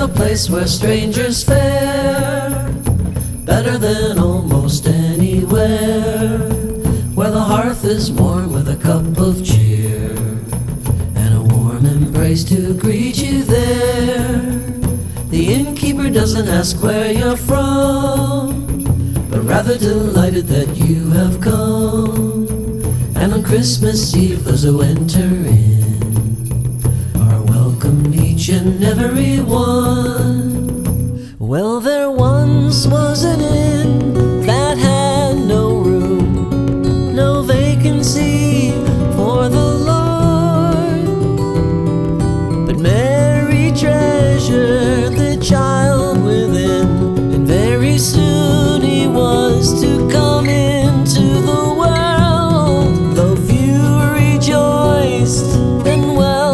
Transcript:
a place where strangers fare better than almost anywhere, where the hearth is warm with a cup of cheer and a warm embrace to greet you there. The innkeeper doesn't ask where you're from, but rather delighted that you have come. And on Christmas Eve those who enter in are welcome, each and every one. Well, there once was an inn